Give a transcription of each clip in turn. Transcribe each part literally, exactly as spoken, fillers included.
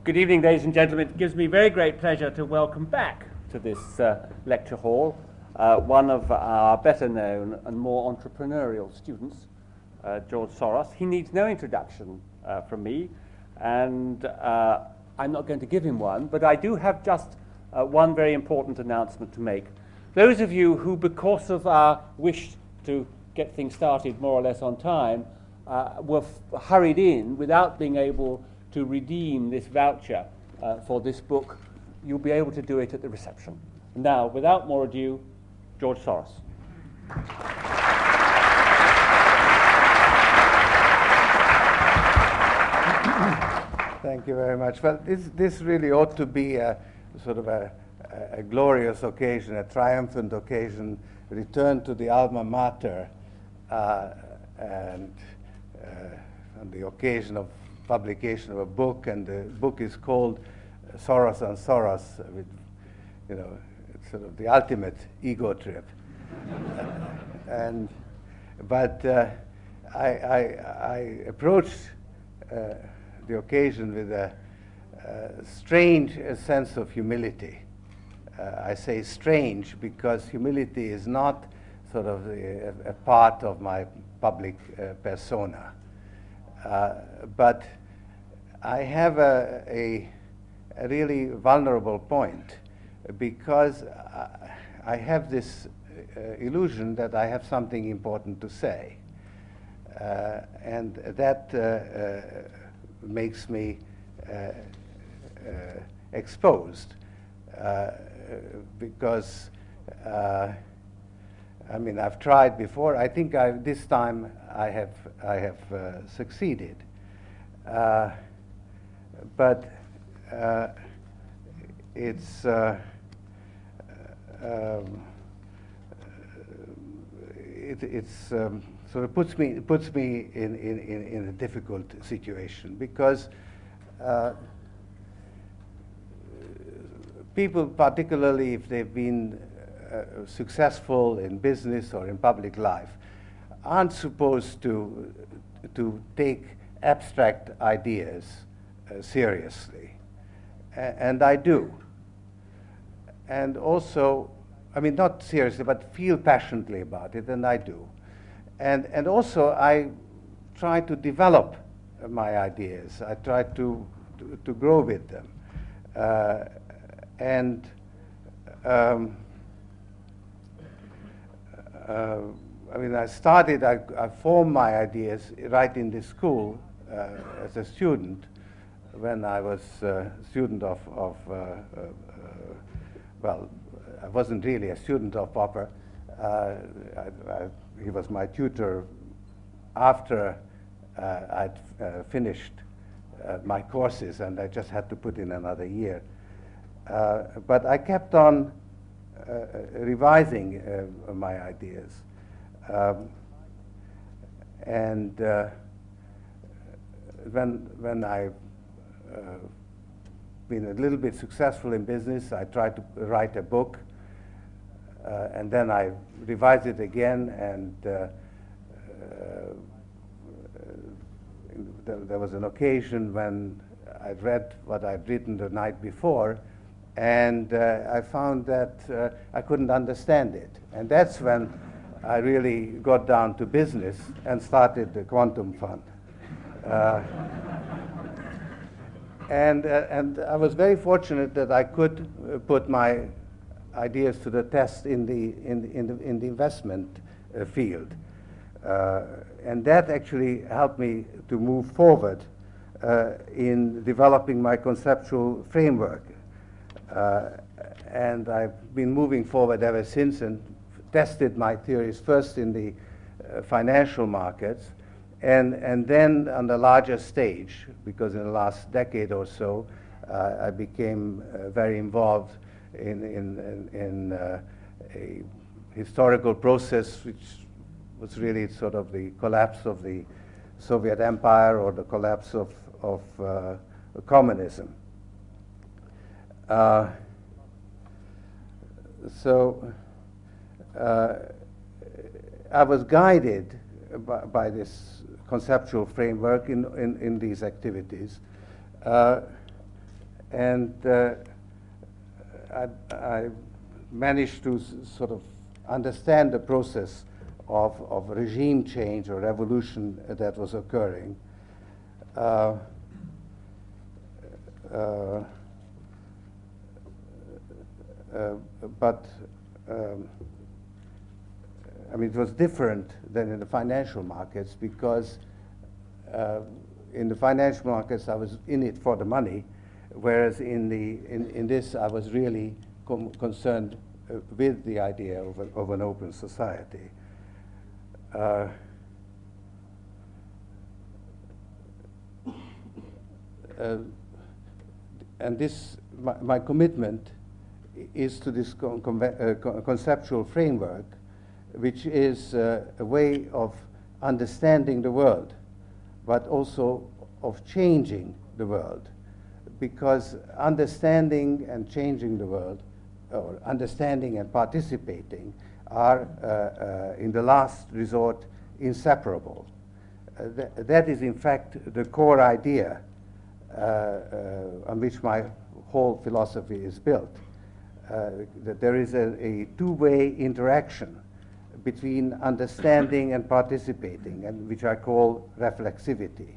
Good evening, ladies and gentlemen. It gives me very great pleasure to welcome back to this uh, lecture hall uh, one of our better known and more entrepreneurial students, uh, George Soros. He needs no introduction uh, from me, and uh, I'm not going to give him one, but I do have just uh, one very important announcement to make. Those of you who, because of our wish to get things started more or less on time, uh, were f- hurried in without being able to redeem this voucher uh, for this book, you'll be able to do it at the reception. Now, without more ado, George Soros. Thank you very much. Well, this, this really ought to be a sort of a, a glorious occasion, a triumphant occasion, return to the alma mater, uh, and uh, on the occasion of publication of a book, and the book is called Soros and Soros, with, you know, it's sort of the ultimate ego trip. and but uh, I, I, I approached uh, the occasion with a, a strange uh, sense of humility. Uh, I say strange because humility is not sort of the, a, a part of my public uh, persona. Uh, but I have a, a, a really vulnerable point because I, I have this uh, illusion that I have something important to say. Uh, and that uh, uh, makes me uh, uh, exposed uh, because, uh, I mean, I've tried before. I think I, this time I have, I have uh, succeeded. Uh, but uh, it's, uh, um, it, it's um, sort of puts me, puts me in, in, in a difficult situation because uh, people, particularly if they've been uh, successful in business or in public life, aren't supposed to, to take abstract ideas uh, seriously. A- and I do. And also, I mean, not seriously, but feel passionately about it, and I do. And, and also, I try to develop my ideas. I try to, to, to grow with them. Uh, and um, uh, I mean, I started, I, I formed my ideas right in this school uh, as a student when I was a student of, of uh, uh, well, I wasn't really a student of Popper. Uh, I, I, he was my tutor after uh, I'd uh, finished uh, my courses, and I just had to put in another year. Uh, but I kept on uh, revising uh, my ideas. Um, and uh, when, when I've uh, been a little bit successful in business, I tried to write a book. Uh, and then I revised it again, and uh, uh, there, there was an occasion when I'd read what I'd written the night before, and uh, I found that uh, I couldn't understand it. And that's when I really got down to business and started the Quantum Fund. Uh, and, uh, and I was very fortunate that I could uh, put my ideas to the test in the, in the, in the, in the investment uh, field. Uh, and that actually helped me to move forward uh, in developing my conceptual framework. Uh, and I've been moving forward ever since and tested my theories first in the uh, financial markets and, and then on the larger stage, because in the last decade or so, uh, I became uh, very involved in, in, in, in uh, a historical process which was really sort of the collapse of the Soviet Empire or the collapse of, of uh, communism. Uh, so uh, I was guided by, by this conceptual framework in, in, in these activities. Uh, and uh, I, I managed to s sort of understand the process of, of regime change or revolution that was occurring. Uh, uh, uh, but um, I mean, it was different than in the financial markets because uh, in the financial markets I was in it for the money, whereas in, the, in, in this I was really com concerned uh, with the idea of, a, of an open society. Uh, uh, and this, my, my commitment is to this con uh, con conceptual framework, which is uh, a way of understanding the world, but also of changing the world. Because understanding and changing the world, or understanding and participating, are, uh, uh, in the last resort, inseparable. Uh, th that is, in fact, the core idea uh, uh, on which my whole philosophy is built. Uh, that there is a, a two-way interaction between understanding and participating, and which I call reflexivity.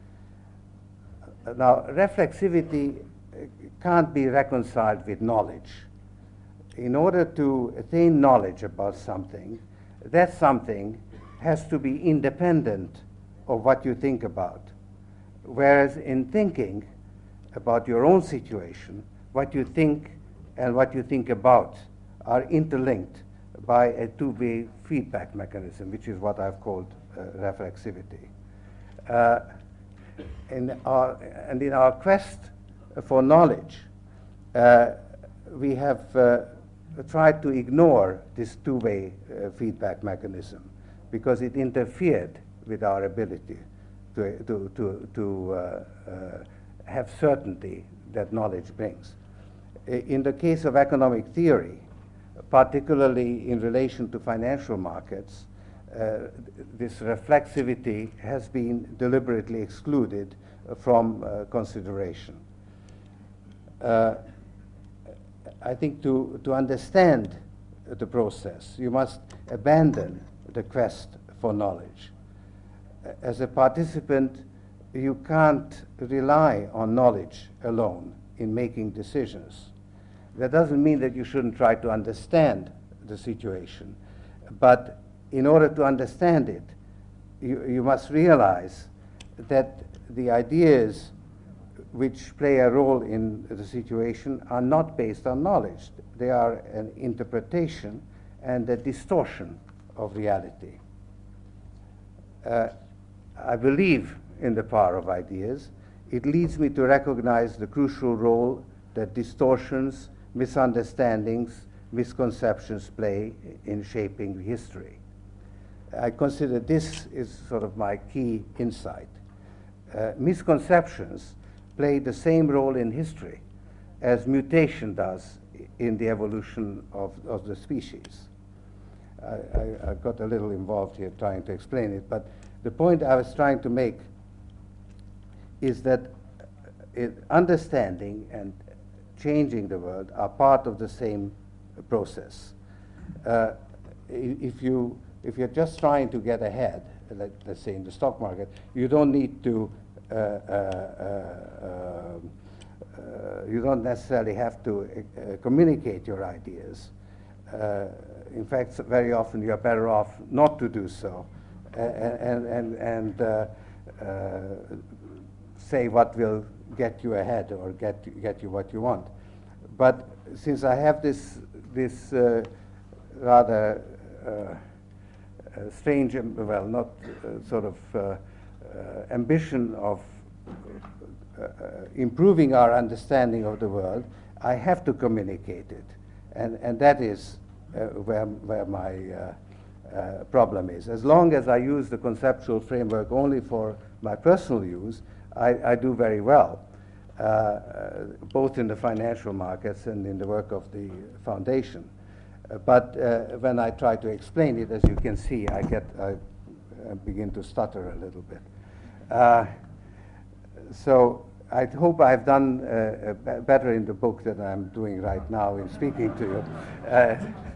Now, reflexivity can't be reconciled with knowledge. In order to attain knowledge about something, that something has to be independent of what you think about. Whereas in thinking about your own situation, what you think and what you think about are interlinked by a two-way feedback mechanism, which is what I've called uh, reflexivity. Uh, in our, and in our quest for knowledge, uh, we have uh, tried to ignore this two-way uh, feedback mechanism because it interfered with our ability to, to, to, to uh, uh, have certainty that knowledge brings. In the case of economic theory, particularly in relation to financial markets, uh, this reflexivity has been deliberately excluded from uh, consideration. Uh, I think to, to understand the process, you must abandon the quest for knowledge. As a participant, you can't rely on knowledge alone in making decisions. That doesn't mean that you shouldn't try to understand the situation, but in order to understand it, you, you must realize that the ideas which play a role in the situation are not based on knowledge. They are an interpretation and a distortion of reality. Uh, I believe in the power of ideas. It leads me to recognize the crucial role that distortions, misunderstandings, misconceptions play in shaping history. I consider this is sort of my key insight. Uh, misconceptions play the same role in history as mutation does in the evolution of, of the species. I, I, I got a little involved here trying to explain it, but the point I was trying to make is that it, understanding and changing the world are part of the same process. Uh, if, you, if you're just trying to get ahead, let, let's say in the stock market, you don't need to, uh, uh, uh, uh, you don't necessarily have to uh, communicate your ideas. Uh, in fact, very often you're better off not to do so and, and, and uh, uh, say what will get you ahead or get, get you what you want. But since I have this, this uh, rather uh, uh, strange, well, not uh, sort of uh, uh, ambition of uh, uh, improving our understanding of the world, I have to communicate it. And, and that is uh, where, where my uh, uh, problem is. As long as I use the conceptual framework only for my personal use, I, I do very well, uh, uh, both in the financial markets and in the work of the foundation. Uh, but uh, when I try to explain it, as you can see, I get, I, I begin to stutter a little bit. Uh, so I hope I've done uh, uh, better in the book than I'm doing right now in speaking to you. Uh,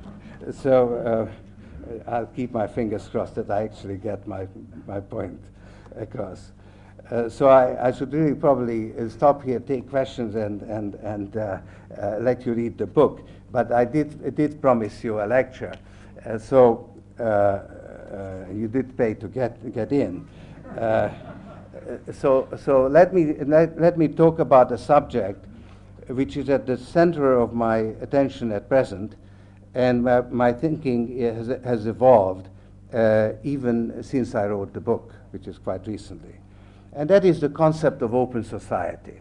so uh, I'll keep my fingers crossed that I actually get my, my point across. Uh, so I, I should really probably uh, stop here, take questions, and, and, and uh, uh, let you read the book. But I did, I did promise you a lecture. Uh, so uh, uh, you did pay to get, get in. Uh, so so let, me, let, let me talk about a subject which is at the center of my attention at present, and my, my thinking has, has evolved uh, even since I wrote the book, which is quite recently. And that is the concept of open society.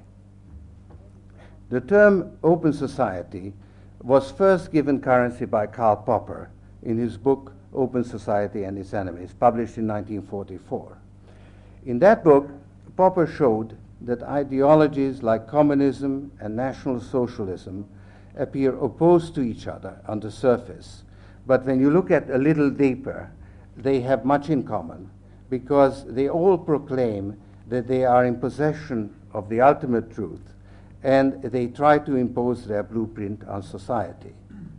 The term open society was first given currency by Karl Popper in his book Open Society and Its Enemies, published in nineteen forty-four. In that book, Popper showed that ideologies like communism and National Socialism appear opposed to each other on the surface, but when you look at a little deeper, they have much in common, because they all proclaim that they are in possession of the ultimate truth, and they try to impose their blueprint on society.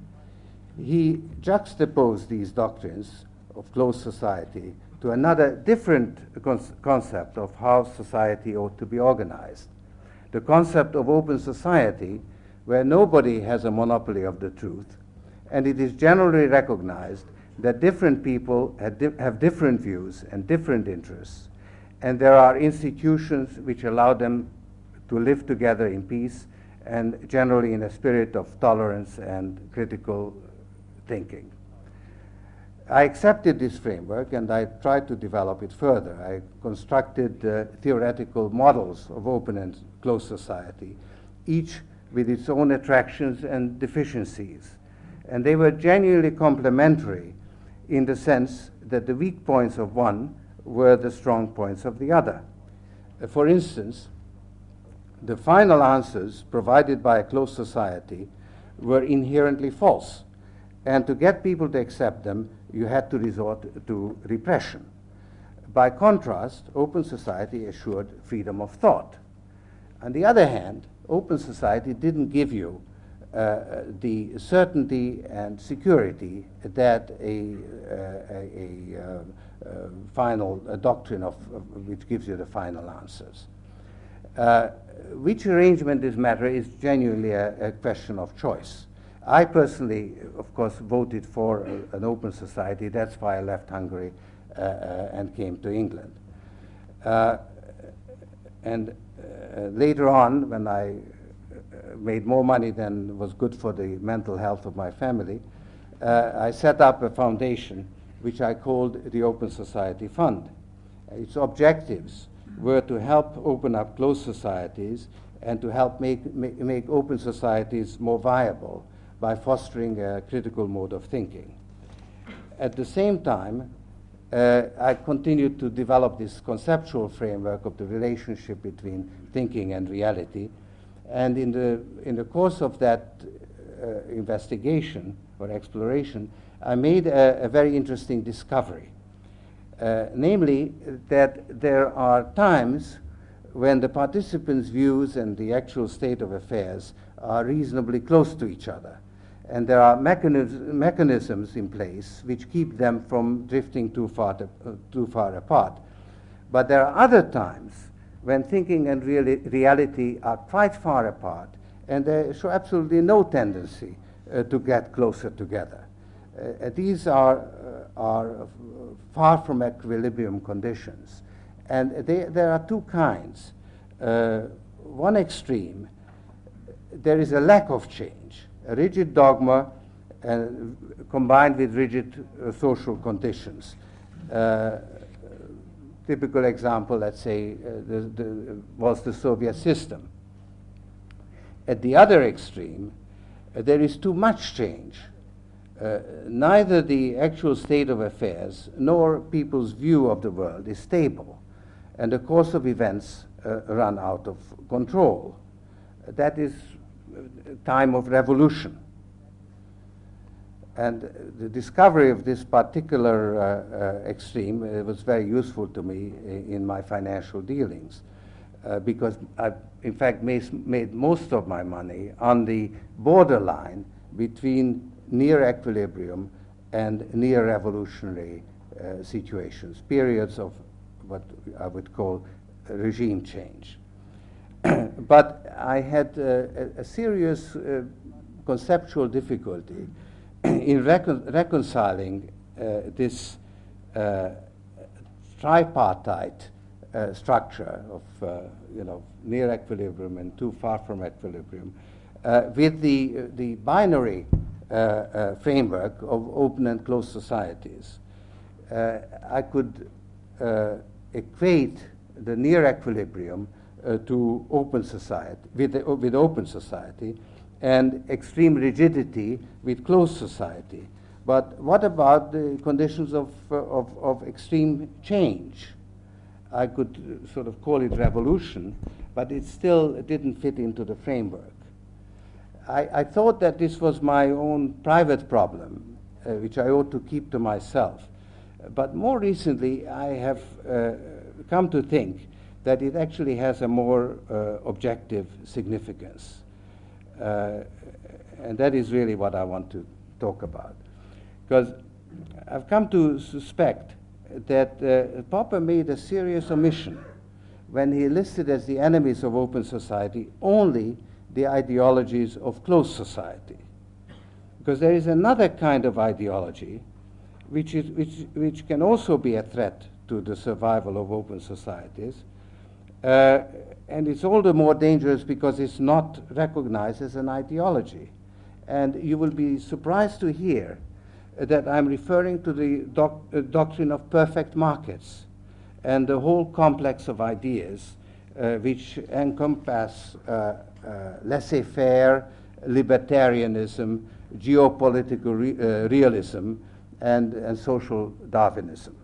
He juxtaposed these doctrines of closed society to another different con- concept of how society ought to be organized. The concept of open society, where nobody has a monopoly of the truth, and it is generally recognized that different people have, di- have different views and different interests, and there are institutions which allow them to live together in peace and generally in a spirit of tolerance and critical thinking. I accepted this framework and I tried to develop it further. I constructed uh, theoretical models of open and closed society, each with its own attractions and deficiencies. And they were genuinely complementary in the sense that the weak points of one were the strong points of the other. Uh, for instance, the final answers provided by a closed society were inherently false. And to get people to accept them, you had to resort to repression. By contrast, open society assured freedom of thought. On the other hand, open society didn't give you uh, the certainty and security that a, uh, a, a uh, uh, final a doctrine of, of which gives you the final answers. Uh, which arrangement is matter is genuinely a, a question of choice. I personally, of course, voted for a, an open society. That's why I left Hungary uh, uh, and came to England. Uh, and uh, later on, when I uh, made more money than was good for the mental health of my family, uh, I set up a foundation which I called the Open Society Fund. Its objectives were to help open up closed societies and to help make, make, make open societies more viable by fostering a critical mode of thinking. At the same time, uh, I continued to develop this conceptual framework of the relationship between thinking and reality. And in the, in the course of that uh, investigation or exploration, I made a, a very interesting discovery. Uh, namely, that there are times when the participants' views and the actual state of affairs are reasonably close to each other. And there are mechanisms, mechanisms in place which keep them from drifting too far, to, uh, too far apart. But there are other times when thinking and reali- reality are quite far apart, and there show absolutely no tendency uh, to get closer together. Uh, these are, uh, are far from equilibrium conditions. And they, there are two kinds. Uh, one extreme, there is a lack of change, a rigid dogma uh, combined with rigid uh, social conditions. Uh, typical example, let's say, uh, the, the, was the Soviet system. At the other extreme, uh, there is too much change. Uh, neither the actual state of affairs nor people's view of the world is stable, and the course of events uh, run out of control. That is a time of revolution. And the discovery of this particular uh, uh, extreme uh, was very useful to me in my financial dealings. uh, because I've in fact made, made most of my money on the borderline between near equilibrium and near revolutionary uh, situations, periods of what I would call regime change. But I had uh, a, a serious uh, conceptual difficulty in recon reconciling uh, this uh, tripartite uh, structure of uh, you know, near equilibrium and too far from equilibrium uh, with the, uh, the binary uh, uh, framework of open and closed societies. Uh, I could uh, equate the near equilibrium uh, to open society, with, the, with open society, and extreme rigidity with closed society. But what about the conditions of, uh, of, of extreme change? I could uh, sort of call it revolution, but it still didn't fit into the framework. I, I thought that this was my own private problem, uh, which I ought to keep to myself. But more recently, I have uh, come to think that it actually has a more uh, objective significance. Uh, and that is really what I want to talk about. Because I've come to suspect that uh, Popper made a serious omission when he listed as the enemies of open society only the ideologies of closed society. Because there is another kind of ideology which, is, which, which can also be a threat to the survival of open societies. Uh, and it's all the more dangerous because it's not recognized as an ideology. And you will be surprised to hear that I'm referring to the doc uh, doctrine of perfect markets and the whole complex of ideas uh, which encompass uh, uh, laissez-faire, libertarianism, geopolitical re uh, realism, and, and social Darwinism.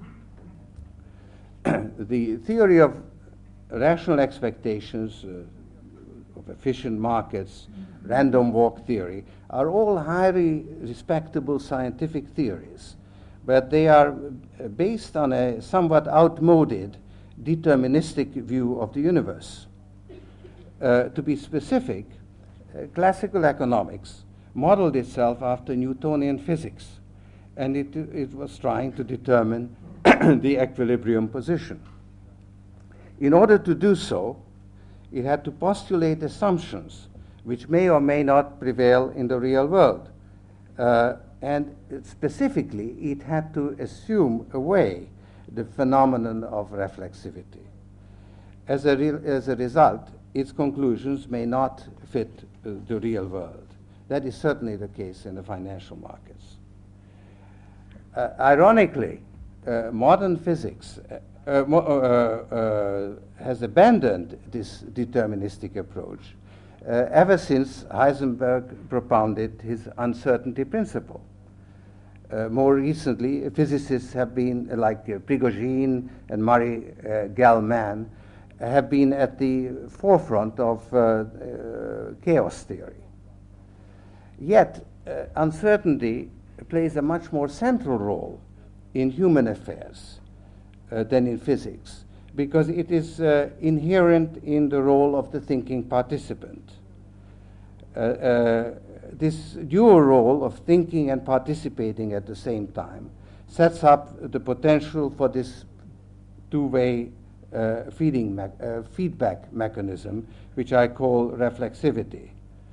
The theory of rational expectations, uh, of efficient markets, random walk theory, are all highly respectable scientific theories, but they are based on a somewhat outmoded deterministic view of the universe. Uh, to be specific, uh, classical economics modeled itself after Newtonian physics, and it, it was trying to determine the equilibrium position. In order to do so, it had to postulate assumptions which may or may not prevail in the real world. Uh, and specifically, it had to assume away the phenomenon of reflexivity. As a, re as a result, its conclusions may not fit uh, the real world. That is certainly the case in the financial markets. Uh, ironically, uh, modern physics uh, uh, mo uh, uh, has abandoned this deterministic approach uh, ever since Heisenberg propounded his uncertainty principle. Uh, more recently, physicists have been, uh, like uh, Prigogine and Murray uh, Gell-Mann, have been at the forefront of uh, uh, chaos theory. Yet, uh, uncertainty plays a much more central role in human affairs uh, than in physics, because it is uh, inherent in the role of the thinking participant. Uh, uh, this dual role of thinking and participating at the same time sets up the potential for this two-way uh, feeding me uh, feedback mechanism, which I call reflexivity.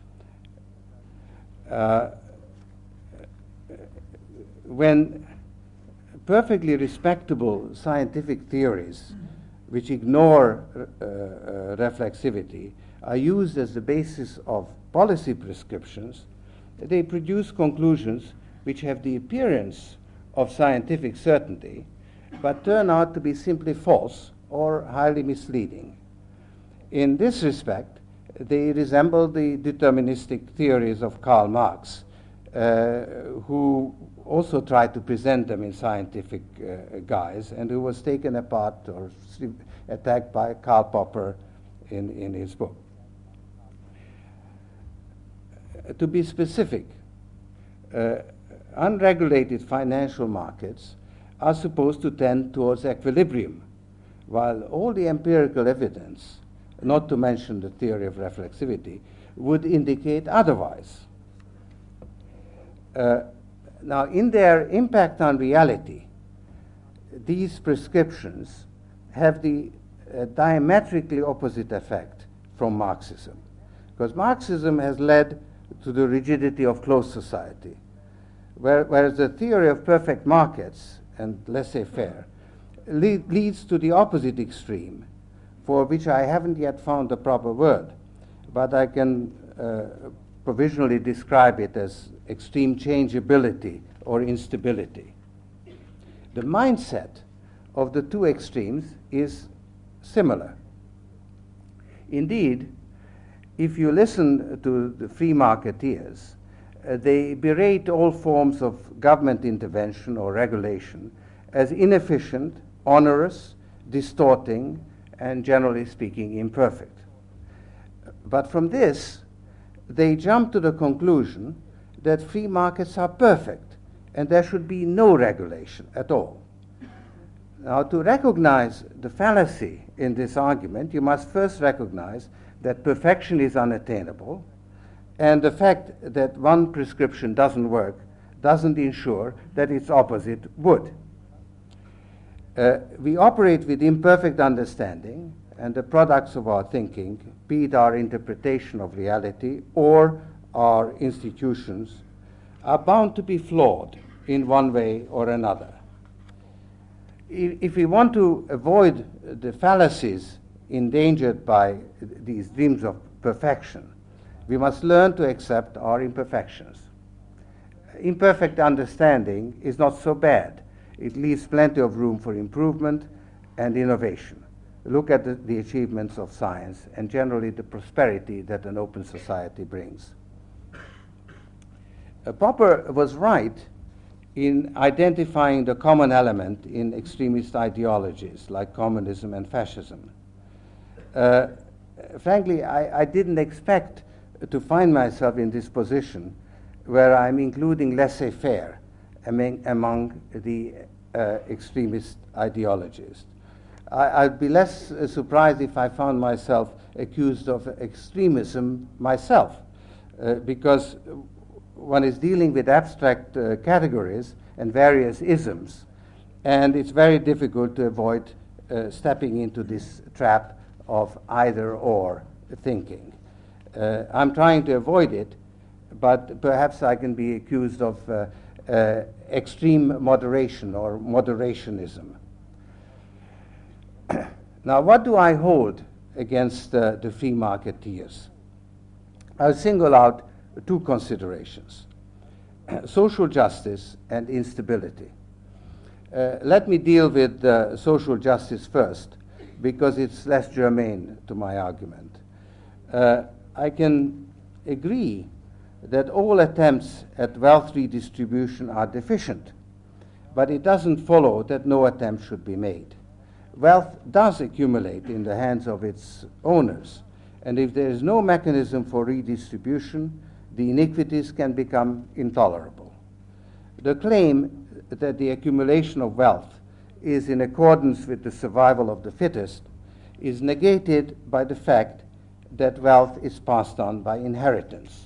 Uh, when perfectly respectable scientific theories which ignore uh, uh, reflexivity are used as the basis of policy prescriptions, they produce conclusions which have the appearance of scientific certainty, but turn out to be simply false or highly misleading. In this respect, they resemble the deterministic theories of Karl Marx, uh, who also tried to present them in scientific uh, guise, and who was taken apart or attacked by Karl Popper in, in his book. Uh, to be specific, uh, unregulated financial markets are supposed to tend towards equilibrium, while all the empirical evidence, not to mention the theory of reflexivity, would indicate otherwise. Uh, now, in their impact on reality, these prescriptions have the uh, diametrically opposite effect from Marxism, because Marxism has led to the rigidity of closed society, where, whereas the theory of perfect markets and laissez-faire lead, leads to the opposite extreme, for which I haven't yet found the proper word, but I can uh, provisionally describe it as extreme changeability or instability. The mindset of the two extremes is similar. Indeed, if you listen to the free marketeers, uh, they berate all forms of government intervention or regulation as inefficient, onerous, distorting, and generally speaking, imperfect. But from this, they jump to the conclusion that free markets are perfect and there should be no regulation at all. Now, to recognize the fallacy in this argument, you must first recognize that perfection is unattainable, and the fact that one prescription doesn't work doesn't ensure that its opposite would. Uh, we operate with imperfect understanding, and the products of our thinking, be it our interpretation of reality or our institutions, are bound to be flawed in one way or another. If we want to avoid the fallacies endangered by these dreams of perfection, we must learn to accept our imperfections. Imperfect understanding is not so bad. It leaves plenty of room for improvement and innovation. Look at the, the achievements of science and generally the prosperity that an open society brings. Uh, Popper was right in identifying the common element in extremist ideologies like communism and fascism. Uh, frankly, I, I didn't expect to find myself in this position where I'm including laissez-faire among, among the uh, extremist ideologies. I, I'd be less uh, surprised if I found myself accused of extremism myself, uh, because one is dealing with abstract uh, categories and various isms, and it's very difficult to avoid uh, stepping into this trap of either-or thinking. Uh, I'm trying to avoid it, but perhaps I can be accused of uh, uh, extreme moderation or moderationism. Now, what do I hold against uh, the free marketeers? I'll single out two considerations: social justice and instability. Uh, let me deal with uh, social justice first, because it's less germane to my argument. Uh, I can agree that all attempts at wealth redistribution are deficient, but it doesn't follow that no attempt should be made. Wealth does accumulate in the hands of its owners, and if there is no mechanism for redistribution, the iniquities can become intolerable. The claim that the accumulation of wealth is in accordance with the survival of the fittest is negated by the fact that wealth is passed on by inheritance.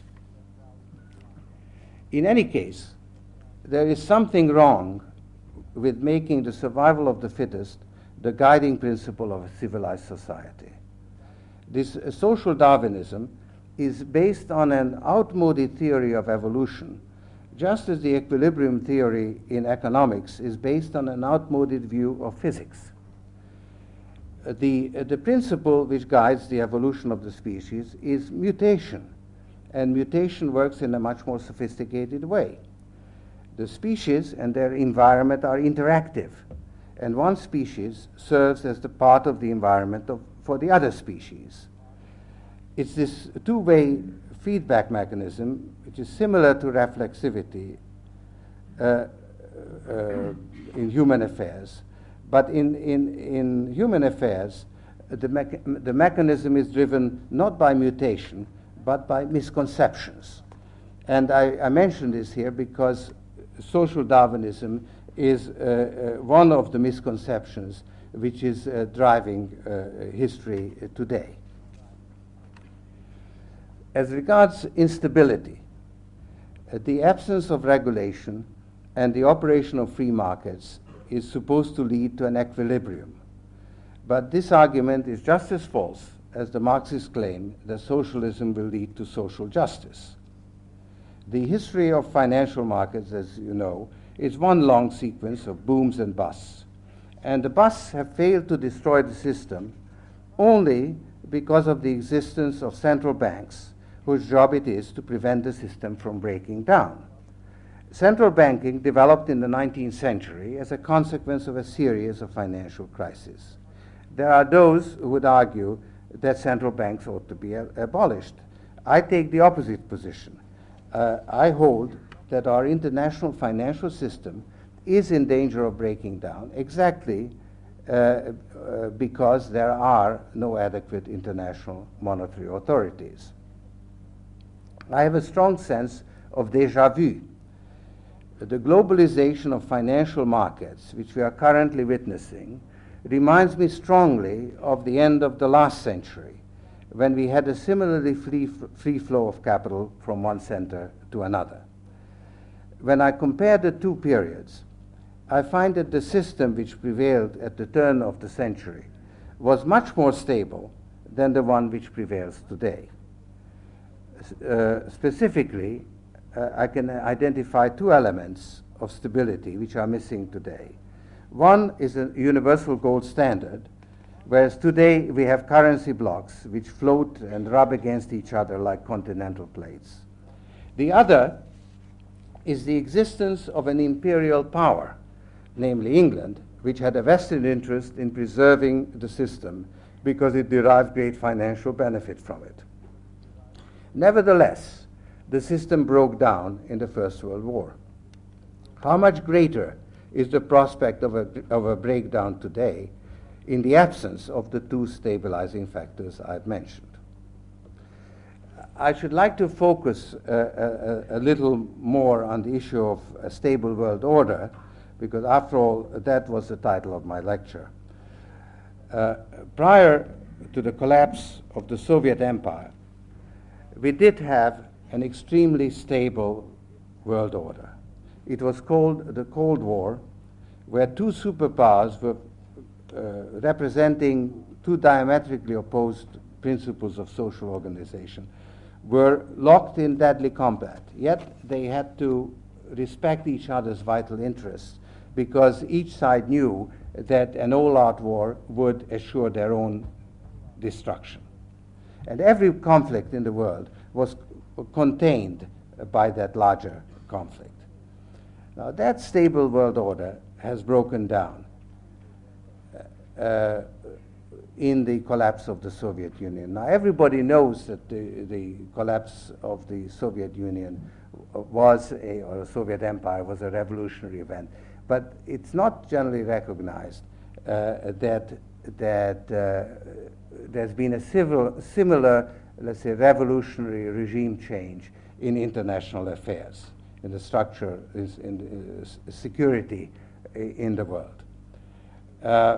In any case, there is something wrong with making the survival of the fittest the guiding principle of a civilized society. This uh, social Darwinism is based on an outmoded theory of evolution, just as the equilibrium theory in economics is based on an outmoded view of physics. Uh, the, uh, the principle which guides the evolution of the species is mutation, and mutation works in a much more sophisticated way. The species and their environment are interactive, and one species serves as the part of the environment of, for the other species. It's this two-way feedback mechanism, which is similar to reflexivity uh, uh, in human affairs. But in, in, in human affairs, the, mecha- the mechanism is driven not by mutation, but by misconceptions. And I, I mention this here because social Darwinism is uh, uh, one of the misconceptions which is uh, driving uh, history uh, today. As regards instability, uh, the absence of regulation and the operation of free markets is supposed to lead to an equilibrium. But this argument is just as false as the Marxists claim that socialism will lead to social justice. The history of financial markets, as you know, is one long sequence of booms and busts. And the busts have failed to destroy the system only because of the existence of central banks whose job it is to prevent the system from breaking down. Central banking developed in the nineteenth century as a consequence of a series of financial crises. There are those who would argue that central banks ought to be ab- abolished. I take the opposite position. Uh, I hold that our international financial system is in danger of breaking down exactly uh, uh, because there are no adequate international monetary authorities. I have a strong sense of déjà vu. The globalization of financial markets, which we are currently witnessing, reminds me strongly of the end of the last century, when we had a similarly free, free flow of capital from one center to another. When I compare the two periods, I find that the system which prevailed at the turn of the century was much more stable than the one which prevails today. Uh, specifically, uh, I can identify two elements of stability which are missing today. One is a universal gold standard, whereas today we have currency blocks which float and rub against each other like continental plates. The other is the existence of an imperial power, namely England, which had a vested interest in preserving the system because it derived great financial benefit from it. Nevertheless, the system broke down in the First World War. How much greater is the prospect of a, of a breakdown today in the absence of the two stabilizing factors I've mentioned? I should like to focus uh, a, a little more on the issue of a stable world order, because after all, that was the title of my lecture. Uh, prior to the collapse of the Soviet Empire, we did have an extremely stable world order. It was called the Cold War, where two superpowers were uh, representing two diametrically opposed principles of social organization were locked in deadly combat. Yet they had to respect each other's vital interests because each side knew that an all-out war would assure their own destruction. And every conflict in the world was contained by that larger conflict. Now, that stable world order has broken down uh, in the collapse of the Soviet Union. Now, everybody knows that the, the collapse of the Soviet Union was a, or the Soviet Empire was a revolutionary event, but it's not generally recognized uh, that, that uh, there's been a civil, similar, let's say, revolutionary regime change in international affairs, in the structure, is in uh, security in the world. Uh,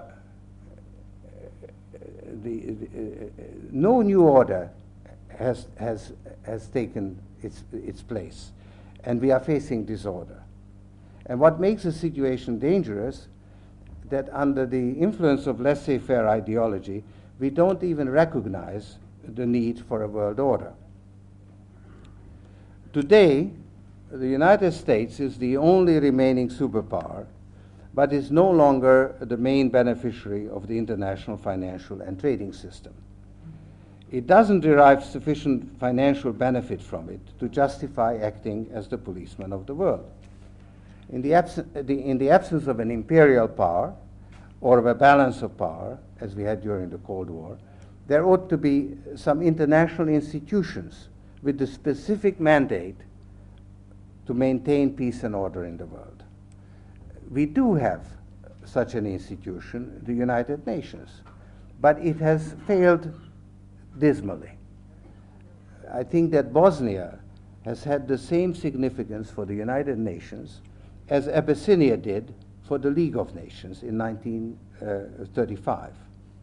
the, the, uh, no new order has, has, has taken its, its place, and we are facing disorder. And what makes the situation dangerous, that under the influence of laissez-faire ideology, we don't even recognize the need for a world order. Today, the United States is the only remaining superpower, but is no longer the main beneficiary of the international financial and trading system. It doesn't derive sufficient financial benefit from it to justify acting as the policeman of the world. In the, abs- the, in the absence of an imperial power, or of a balance of power, as we had during the Cold War, there ought to be some international institutions with the specific mandate to maintain peace and order in the world. We do have such an institution, the United Nations, but it has failed dismally. I think that Bosnia has had the same significance for the United Nations as Abyssinia did for the League of Nations in nineteen thirty-five.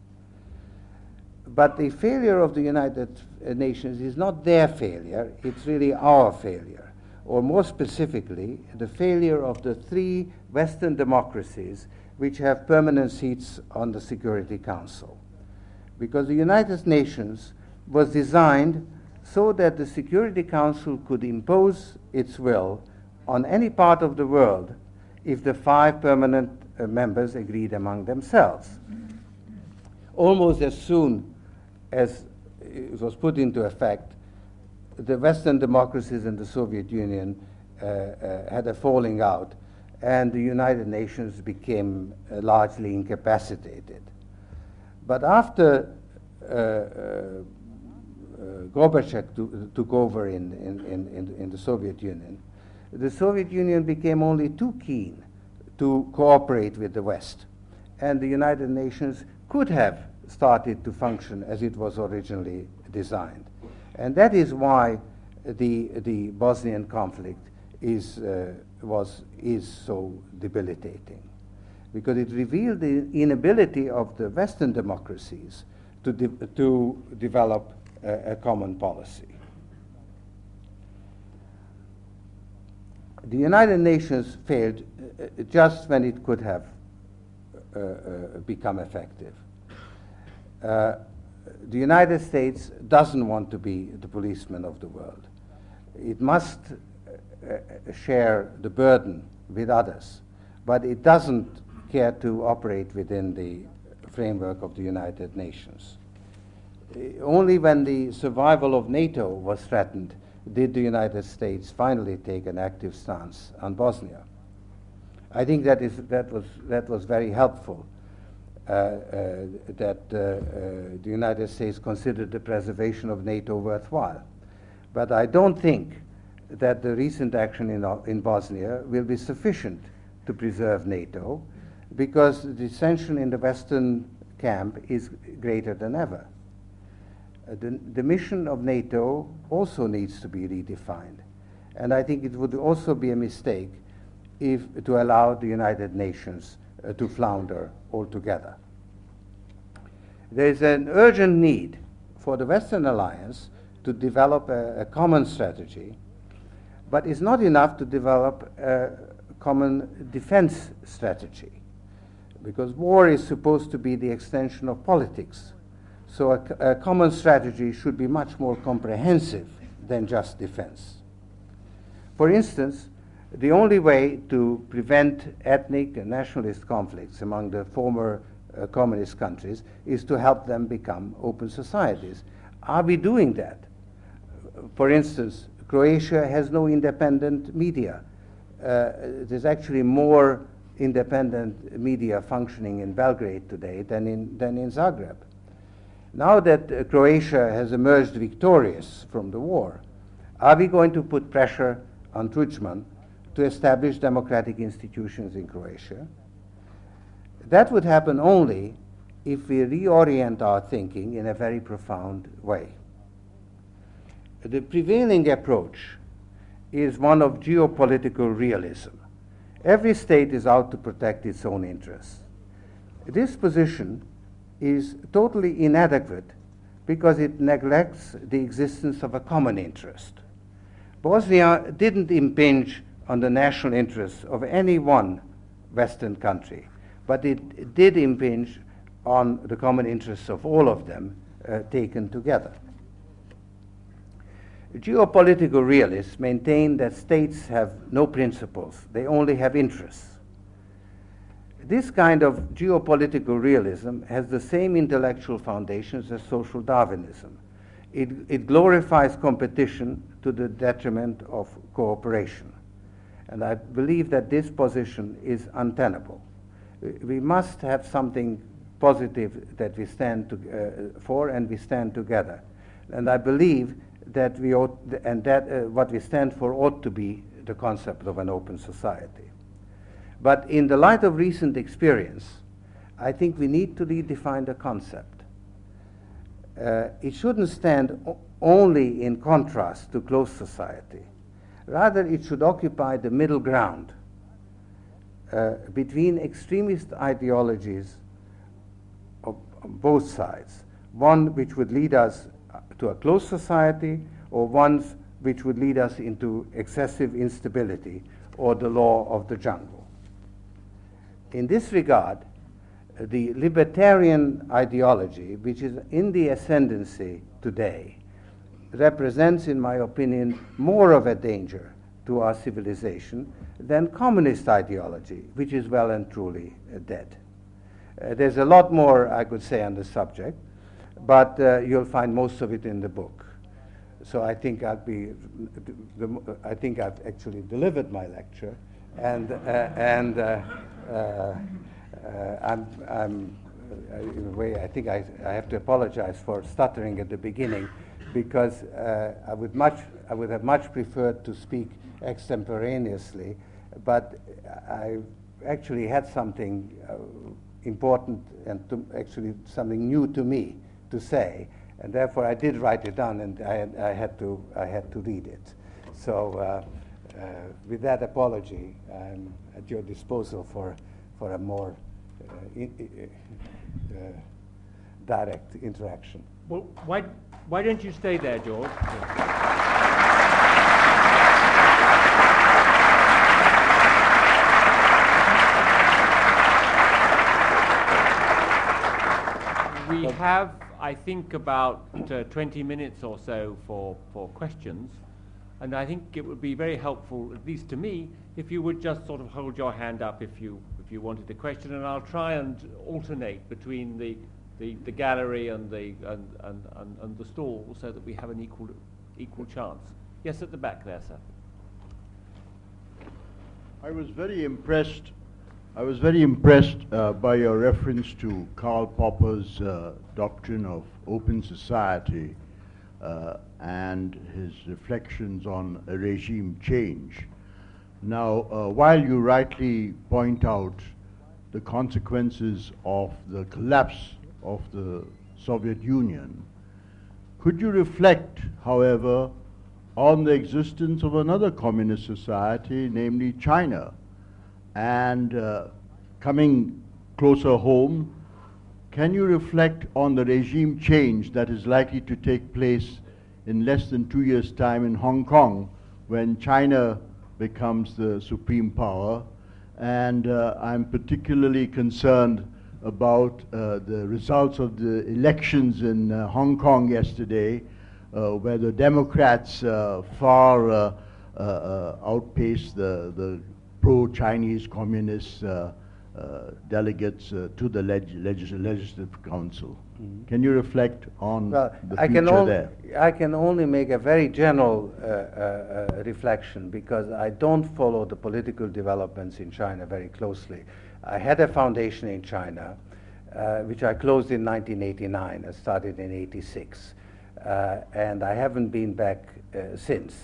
But the failure of the United Nations is not their failure, it's really our failure. Or more specifically, the failure of the three Western democracies which have permanent seats on the Security Council. Because the United Nations was designed so that the Security Council could impose its will on any part of the world if the five permanent uh, members agreed among themselves. Almost as soon as it was put into effect, the Western democracies and the Soviet Union uh, uh, had a falling out, and the United Nations became uh, largely incapacitated. But after uh, uh, Uh, Gorbachev to, took over in, in, in, in the Soviet Union, the Soviet Union became only too keen to cooperate with the West. And the United Nations could have started to function as it was originally designed. And that is why the, the Bosnian conflict is, uh, was, is so debilitating. Because it revealed the inability of the Western democracies to, de to develop a common policy. The United Nations failed uh, just when it could have uh, uh, become effective. Uh, the United States doesn't want to be the policeman of the world. It must uh, share the burden with others, but it doesn't care to operate within the framework of the United Nations. Only when the survival of NATO was threatened did the United States finally take an active stance on Bosnia. I think that, is, that, was, that was very helpful, uh, uh, that uh, uh, the United States considered the preservation of NATO worthwhile. But I don't think that the recent action in, in Bosnia will be sufficient to preserve NATO, because the dissension in the Western camp is greater than ever. Uh, the, the mission of NATO also needs to be redefined. And I think it would also be a mistake if to allow the United Nations uh, to flounder altogether. There is an urgent need for the Western Alliance to develop a, a common strategy, but it's not enough to develop a common defense strategy, because war is supposed to be the extension of politics. So a, a common strategy should be much more comprehensive than just defense. For instance, the only way to prevent ethnic and nationalist conflicts among the former uh, communist countries is to help them become open societies. Are we doing that? For instance, Croatia has no independent media. Uh, there's actually more independent media functioning in Belgrade today than in, than in Zagreb. Now that uh, Croatia has emerged victorious from the war, are we going to put pressure on Tudjman to establish democratic institutions in Croatia? That would happen only if we reorient our thinking in a very profound way. The prevailing approach is one of geopolitical realism. Every state is out to protect its own interests. This position is totally inadequate because it neglects the existence of a common interest. Bosnia didn't impinge on the national interests of any one Western country, but it did impinge on the common interests of all of them uh, taken together. Geopolitical realists maintain that states have no principles, they only have interests. This kind of geopolitical realism has the same intellectual foundations as social Darwinism. It, it glorifies competition to the detriment of cooperation. And I believe that this position is untenable. We must have something positive that we stand to, uh, for, and we stand together. And I believe that we ought, and that uh, what we stand for ought to be the concept of an open society. But in the light of recent experience, I think we need to redefine the concept. Uh, it shouldn't stand o- only in contrast to closed society. Rather, it should occupy the middle ground uh, between extremist ideologies on both sides. One which would lead us to a closed society, or ones which would lead us into excessive instability, or the law of the jungle. In this regard, the libertarian ideology, which is in the ascendancy today, represents, in my opinion, more of a danger to our civilization than communist ideology, which is well and truly uh, dead. Uh, there's a lot more I could say on the subject, but uh, you'll find most of it in the book. So I think I'll be, the, I think I've actually delivered my lecture, and uh, and uh, uh, uh, I'm, I'm uh, in a way I think I, I have to apologize for stuttering at the beginning, because uh, I would much I would have much preferred to speak extemporaneously, but I actually had something uh, important and to actually something new to me to say, and therefore I did write it down, and I had, I had to I had to read it. So uh, uh, with that apology, I'm at your disposal for for a more uh, in, uh, uh, direct interaction. Well, why why don't you stay there, George? We have, I think, about uh, twenty minutes or so for, for questions, and I think it would be very helpful, at least to me, if you would just sort of hold your hand up if you if you wanted a question, and I'll try and alternate between the the, the gallery and the and, and, and, and the stall, so that we have an equal equal chance. Yes, at the back there, sir. I was very impressed. I was very impressed uh, by your reference to Karl Popper's uh, doctrine of open society uh, and his reflections on a regime change. Now, uh, while you rightly point out the consequences of the collapse of the Soviet Union, could you reflect, however, on the existence of another communist society, namely China? And uh, coming closer home, can you reflect on the regime change that is likely to take place in less than two years' time in Hong Kong, when China becomes the supreme power? And uh, I'm particularly concerned about uh, the results of the elections in uh, Hong Kong yesterday, uh, where the Democrats uh, far uh, uh, uh, outpaced the, the pro-Chinese communist uh, uh, delegates uh, to the leg legis legislative council. Mm-hmm. Can you reflect on well, the I future can there? I can only make a very general uh, uh, uh, reflection, because I don't follow the political developments in China very closely. I had a foundation in China, uh, which I closed in nineteen eighty-nine. I started in eighty-six, uh, and I haven't been back uh, since.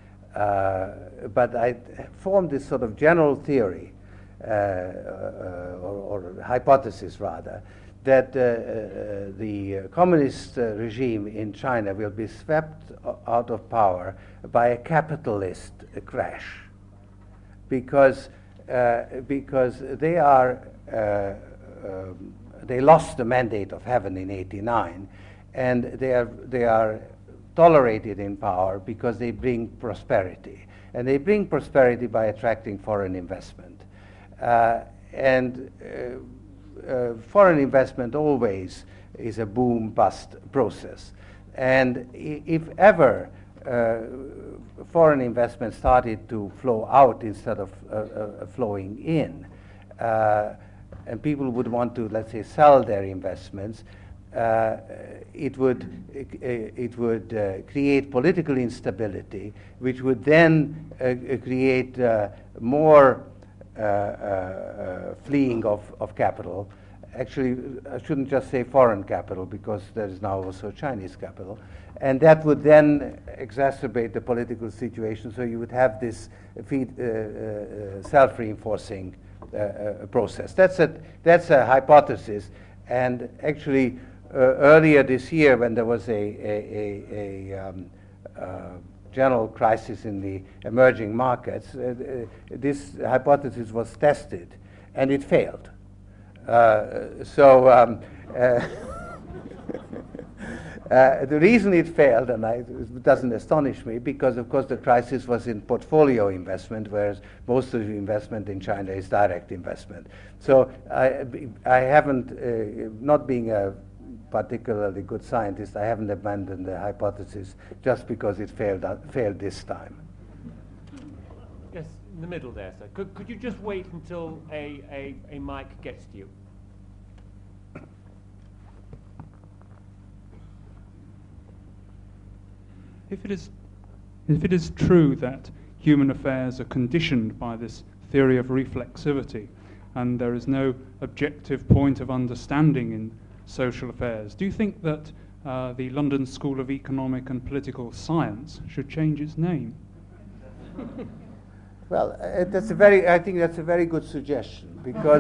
Uh, but I formed this sort of general theory, uh, uh, or, or hypothesis rather, that uh, uh, the communist uh, regime in China will be swept out of power by a capitalist uh, crash, because uh, because they are uh, um, they lost the mandate of heaven in eighty-nine, and they are they are. tolerated in power because they bring prosperity. And they bring prosperity by attracting foreign investment. Uh, and uh, uh, foreign investment always is a boom-bust process. And I if ever uh, foreign investment started to flow out instead of uh, uh, flowing in, uh, and people would want to, let's say, sell their investments, Uh, it would uh, it would uh, create political instability, which would then uh, create uh, more uh, uh, fleeing of, of capital. Actually, I shouldn't just say foreign capital, because there is now also Chinese capital, and that would then exacerbate the political situation. So you would have this feed, uh, uh, self-reinforcing uh, uh, process. That's a that's a hypothesis, and actually. Uh, earlier this year, when there was a, a, a, a um, uh, general crisis in the emerging markets, uh, uh, this hypothesis was tested, and it failed. Uh, so, um, uh, Uh, the reason it failed, and I, it doesn't astonish me, because of course the crisis was in portfolio investment, whereas most of the investment in China is direct investment. So I, I haven't, uh, not being a particularly good scientist, I haven't abandoned the hypothesis just because it failed, uh, failed this time. Yes, in the middle there, sir. Could, could you just wait until a, a, a mic gets to you? If it is, if it is true that human affairs are conditioned by this theory of reflexivity, and there is no objective point of understanding in social affairs, do you think that uh, the London School of Economic and Political Science should change its name? Well, uh, that's a very, I think that's a very good suggestion, because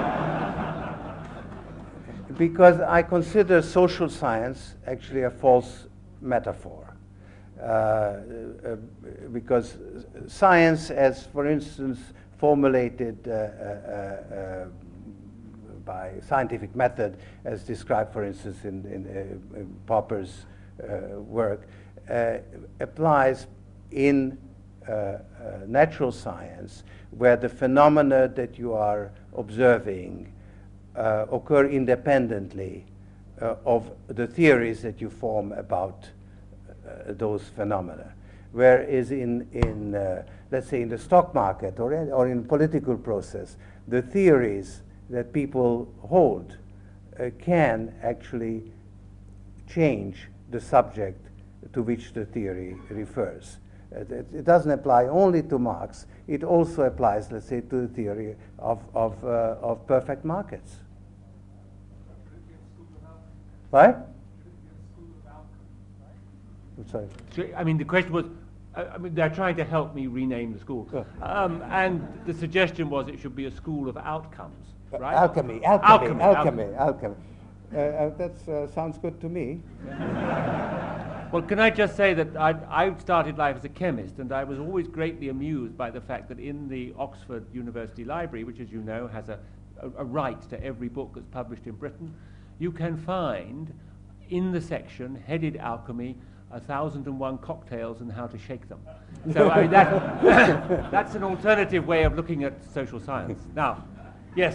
because I consider social science actually a false metaphor. Uh, uh, because science, as for instance formulated uh, uh, uh, by scientific method, as described for instance in, in, uh, in Popper's uh, work, uh, applies in uh, uh, natural science, where the phenomena that you are observing uh, occur independently uh, of the theories that you form about Uh, those phenomena. Whereas in, in uh, let's say, in the stock market or in, or in political process, the theories that people hold uh, can actually change the subject to which the theory refers. Uh, it, it doesn't apply only to Marx, it also applies, let's say, to the theory of, of, uh, of perfect markets. What? Sorry. So, I mean, the question was, uh, I mean, they're trying to help me rename the school. Oh. Um, and the suggestion was it should be a school of outcomes, right? Alchemy, alchemy, Alchemy, alchemy, alchemy. Uh, uh, that uh, sounds good to me. Well, can I just say that I, I started life as a chemist, and I was always greatly amused by the fact that in the Oxford University Library, which, as you know, has a, a, a right to every book that's published in Britain, you can find in the section headed Alchemy a thousand and one cocktails and how to shake them. So I mean, that, that's an alternative way of looking at social science. Now, yes.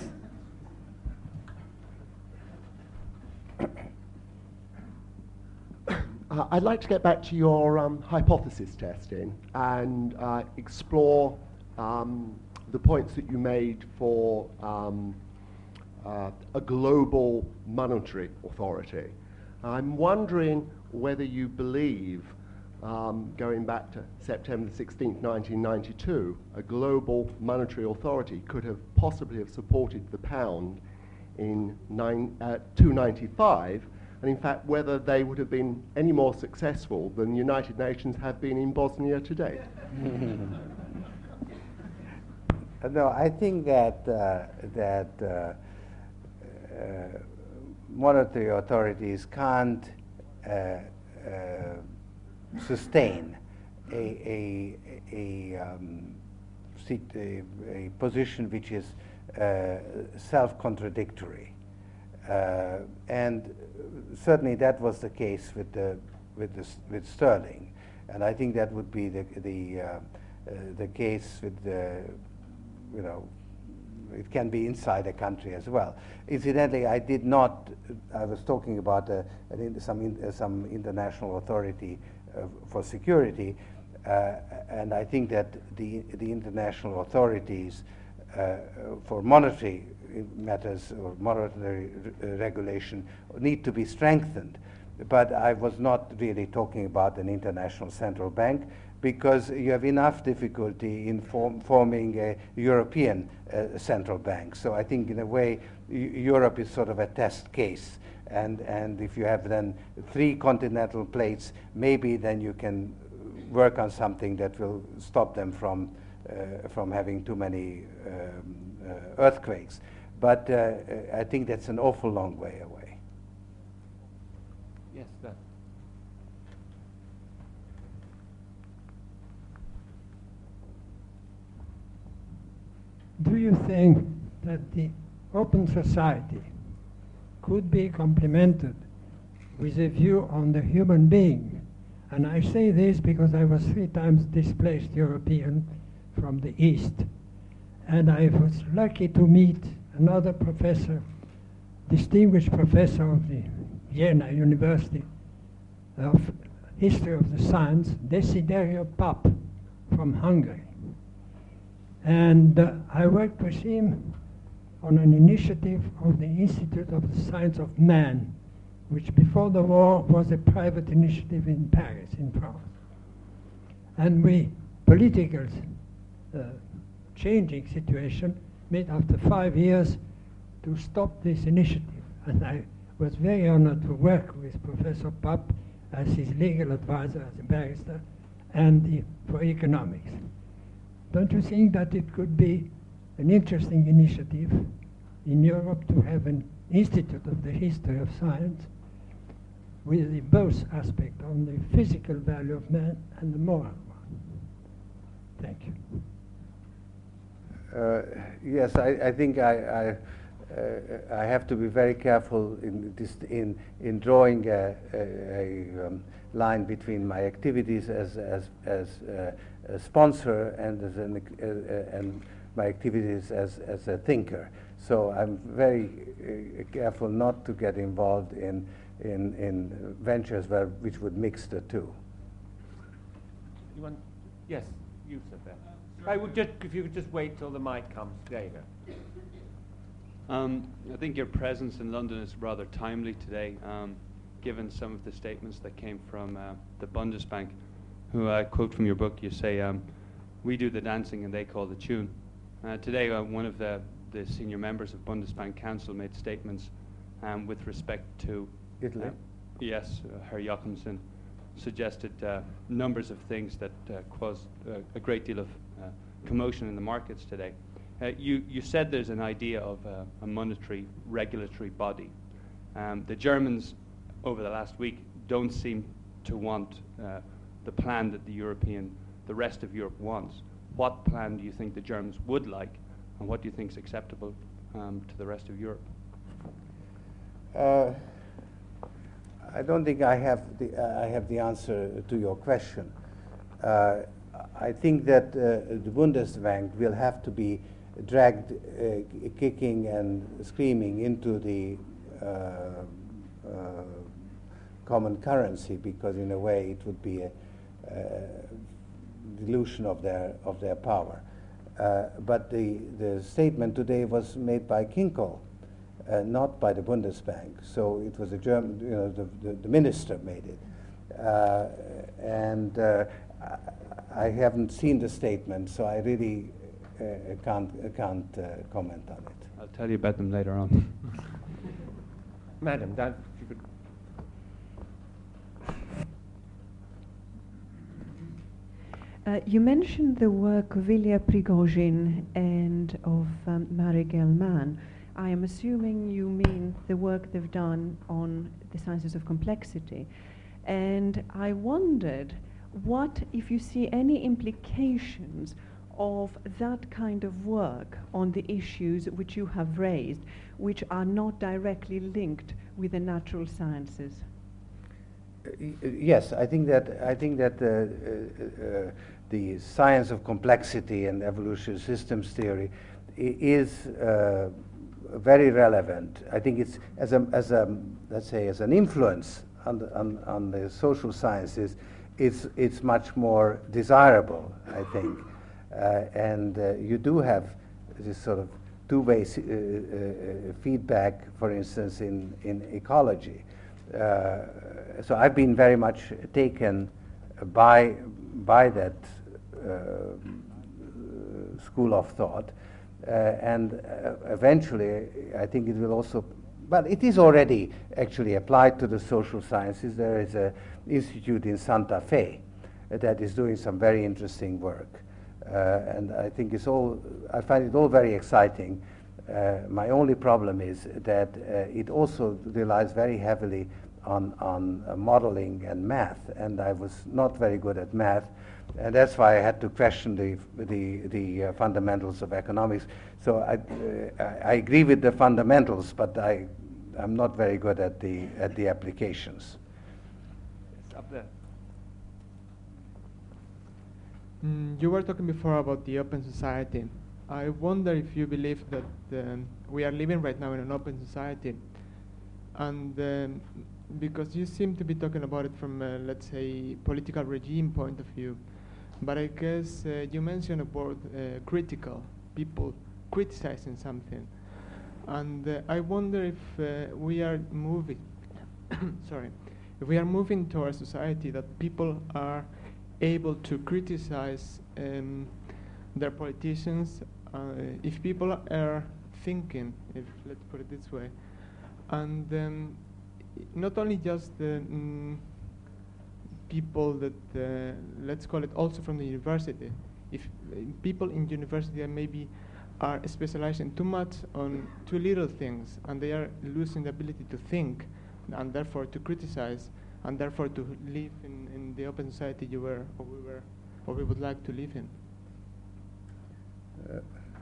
Uh, I'd like to get back to your um, hypothesis testing and uh, explore um, the points that you made for um, uh, a global monetary authority. I'm wondering whether you believe, um, going back to September sixteenth, nineteen ninety-two, a global monetary authority could have possibly have supported the pound in nine, uh, two ninety-five, and in fact whether they would have been any more successful than the United Nations have been in Bosnia to date. No, I think that uh, that uh, uh, monetary authorities can't uh, uh, sustain a a, a, um, sit, a, a position which is uh, self-contradictory, uh, and certainly that was the case with the with the, with Sterling, and I think that would be the the uh, uh, the case with the, you know, it can be inside a country as well. Incidentally, I did not, I was talking about uh, an, some, in, uh, some international authority uh, for security, uh, and I think that the, the international authorities uh, for monetary matters or monetary re regulation need to be strengthened. But I was not really talking about an international central bank, because you have enough difficulty in form, forming a European uh, central bank. So I think in a way Europe is sort of a test case, and, and if you have then three continental plates, maybe then you can work on something that will stop them from, uh, from having too many um, uh, earthquakes. But uh, I think that's an awful long way away. Yes, sir. Do you think that the open society could be complemented with a view on the human being. And I say this because I was three times displaced European from the East. And I was lucky to meet another professor, distinguished professor of the Vienna University of History of the Science, Desiderio Pap from Hungary. And uh, I worked with him on an initiative of the Institute of the Science of Man, which before the war was a private initiative in Paris, in France. And we, political uh, changing situation, made after five years to stop this initiative. And I was very honored to work with Professor Pap as his legal advisor, as a barrister, and the, for economics. Don't you think that it could be an interesting initiative in Europe to have an Institute of the History of Science with the both aspect on the physical value of man and the moral one? Thank you. Uh, yes, I, I think I, I, uh, I have to be very careful in, this, in, in drawing a, a, a um, line between my activities as, as, as uh, a sponsor and, as an, uh, uh, and my activities as, as a thinker. So I'm very uh, careful not to get involved in, in, in ventures where, which would mix the two. You want? Yes, you said that. I would just, if you could just wait till the mic comes. There you go. Um, I think your presence in London is rather timely today, um, given some of the statements that came from uh, the Bundesbank, who I quote from your book. You say, um, we do the dancing and they call the tune. Uh, today, uh, one of the, the senior members of Bundesbank Council made statements um, with respect to Italy? Uh, yes, uh, Herr Jochimsen suggested uh, numbers of things that uh, caused uh, a great deal of uh, commotion in the markets today. Uh, you, you said there's an idea of uh, a monetary regulatory body. Um, the Germans, over the last week, don't seem to want uh, the plan that the European, the rest of Europe wants. What plan do you think the Germans would like, and what do you think is acceptable um, to the rest of Europe? Uh, I don't think I have the, uh, I have the answer to your question. Uh, I think that uh, the Bundesbank will have to be dragged uh, kicking and screaming into the uh, uh, common currency, because in a way it would be a, a dilution of their, of their power. Uh, but the, the statement today was made by Kinkel, Uh, not by the Bundesbank. So it was a German, you know, the, the, the minister made it. Uh, and uh, I, I haven't seen the statement, so I really uh, can't, uh, can't uh, comment on it. I'll tell you about them later on. Madam, that, you could. Uh, you mentioned the work of Ilya Prigozhin and of um, Marek Gelman. I am assuming you mean the work they've done on the sciences of complexity. And I wondered what, if you see any implications of that kind of work on the issues which you have raised, which are not directly linked with the natural sciences. Uh, yes, I think that, I think that uh, uh, uh, the science of complexity and evolutionary systems theory I is uh, very relevant. I think it's as a, as a, let's say, as an influence on the, on, on the social sciences, it's, it's much more desirable, I think. Uh, and uh, you do have this sort of two-way uh, uh, feedback, for instance, in, in ecology. Uh, so I've been very much taken by, by that uh, school of thought. Uh, and uh, eventually, I think it will also, but it is already actually applied to the social sciences. There is an institute in Santa Fe uh, that is doing some very interesting work. Uh, and I think it's all, I find it all very exciting. Uh, my only problem is that uh, it also relies very heavily on, on uh, modeling and math, and I was not very good at math. And that's why I had to question the, the, the uh, fundamentals of economics. So I, uh, I agree with the fundamentals, but I I'm not very good at the at the applications. It's up there. Mm, you were talking before about the open society. I wonder if you believe that um, we are living right now in an open society, and um, because you seem to be talking about it from, uh, let's say, political regime point of view, but I guess uh, you mentioned a word, uh, critical, people criticizing something, and uh, I wonder if uh, we are moving, sorry, if we are moving to a society that people are able to criticize um, their politicians, uh, if people are thinking, if let's put it this way, and um, not only just the mm, people that, uh, let's call it also from the university, if uh, people in university are maybe are specializing too much on too little things, and they are losing the ability to think, and therefore to criticize, and therefore to live in, in the open society you were, or we were, or we would like to live in. Uh,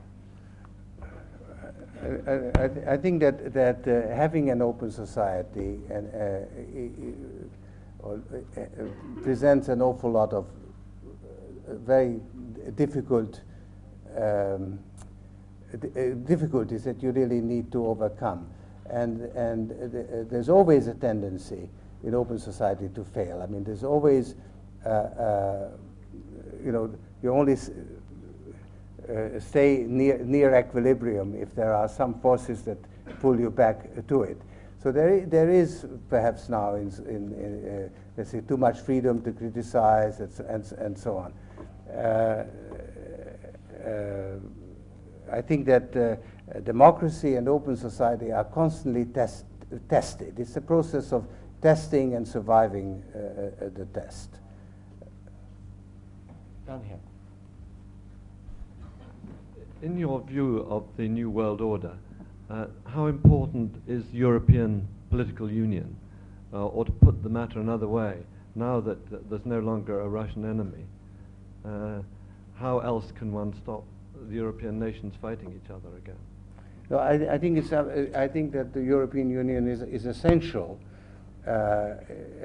I, I, th I think that that uh, having an open society and uh, uh, uh, presents an awful lot of uh, very difficult um, d difficulties that you really need to overcome, and and th there's always a tendency in open society to fail. I mean, there's always uh, uh, you know you only s Uh, stay near, near equilibrium if there are some forces that pull you back uh, to it. So there, there is perhaps now, in, in, in uh, let's say, too much freedom to criticize and, and, and so on. Uh, uh, I think that uh, democracy and open society are constantly test, tested. It's a process of testing and surviving uh, uh, the test. Down here. In your view of the New World Order, uh, how important is European political union? Uh, or to put the matter another way, now that uh, there's no longer a Russian enemy, uh, how else can one stop the European nations fighting each other again? No, I, I think it's. Uh, I think that the European Union is is essential, uh, uh,